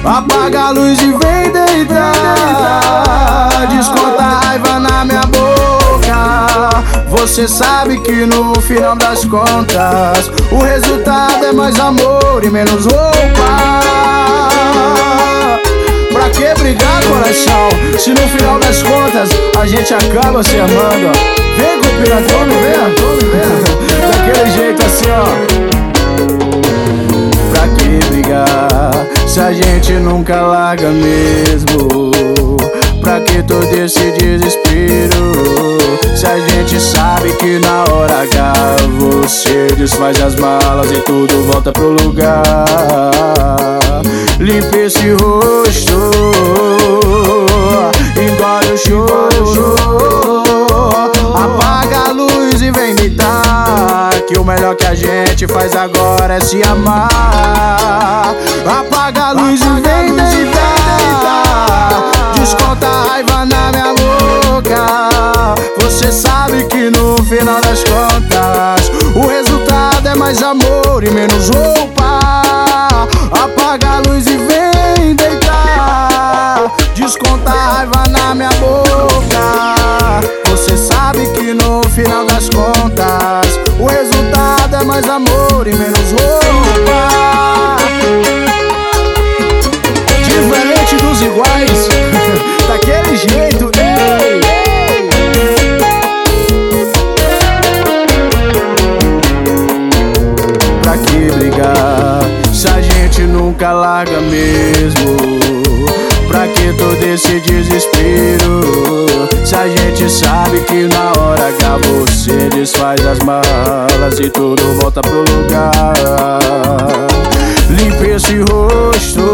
Apaga a luz e vem deitar. Desconta a raiva na minha boca. Você sabe que no final das contas o resultado é mais amor e menos roupa. Pra que brigar, coração, se no final das contas a gente acaba se amando? Vem com o piratone, vem, daquele jeito assim, ó. Pra que brigar, se a gente nunca larga mesmo? Pra que todo esse desespero, se a gente sabe que na hora H você desfaz as malas e tudo volta pro lugar? Limpa esse rosto, engole o choro, apaga a luz e vem deitar, que o melhor que a gente faz agora é se amar. Apaga a luz e vem deitar. Desconta a raiva na minha boca. Você sabe que no final das contas o resultado é mais amor e menos roupa. Apaga a luz e vem deitar. Desconta a raiva na minha boca. Você sabe que no final das contas o resultado é mais amor e menos roupa. Diferente dos iguais, daquele jeito, ei. Pra que brigar, se a gente nunca larga mesmo? Pra que todo esse desespero, se a gente sabe que na hora H você desfaz as malas e tudo volta pro lugar? Limpa esse rosto,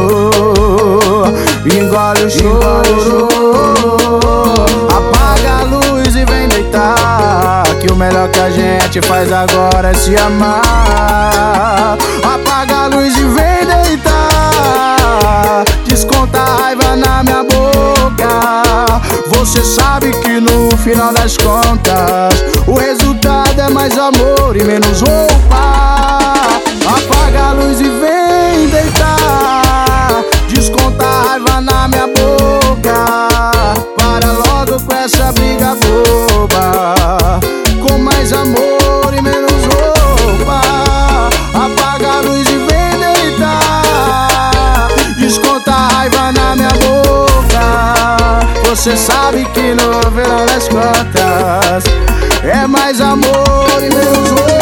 engole o choro, apaga a luz e vem deitar, que o melhor que a gente faz agora é se amar. Apaga a luz e vem deitar. Desconta a raiva na minha boca. Você sabe que no final das contas o resultado é mais amor e menos roupa. Apaga a luz e vem deitar. Desconta a raiva na minha boca. Para logo com essa briga boba, com mais amor e menos roupa. Apaga a luz e vem deitar. Desconta a raiva na minha boca. Você sabe que no final das contas é mais amor e menos roupa.